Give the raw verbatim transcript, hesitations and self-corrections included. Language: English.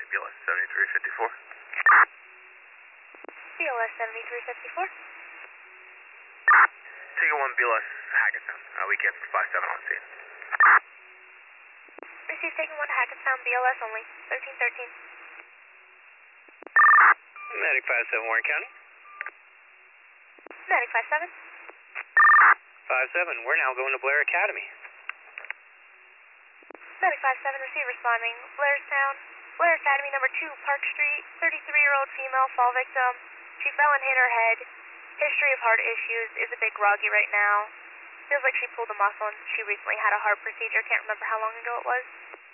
B L S seventy-three fifty-four. B L S seventy-three fifty-four. Ticket one B L S Hackettstown. Uh, we kept five seven on scene. Receive taking one Hackettstown, B L S only, thirteen thirteen. Medic five seven, Warren County. Medic five seven. five seven, we're now going to Blair Academy. Medic five seven, receive responding, Blairstown, Blair Academy number two, Park Street, thirty-three-year-old female, fall victim. She fell and hit her head. History of heart issues, is a bit groggy right now. Feels like she pulled a muscle and she recently had a heart procedure, can't remember how long ago it was.